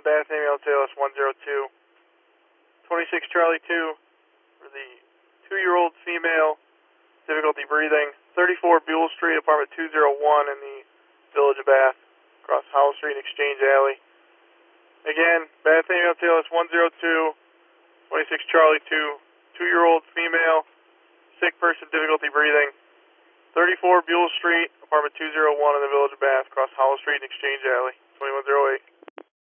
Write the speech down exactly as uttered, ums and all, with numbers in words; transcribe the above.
Bath Ambulance A L S one zero two. twenty-six Charlie two for the two-year-old female, difficulty breathing. thirty-four Buell Street, apartment two oh one in the Village of Bath, across Howell Street and Exchange Alley. Again, Bath Ambulance A L S one zero two, twenty-six Charlie two, two-year-old female, sick person, difficulty breathing. thirty-four Buell Street, apartment two oh one in the Village of Bath, across Howell Street and Exchange Alley, twenty-one oh eight.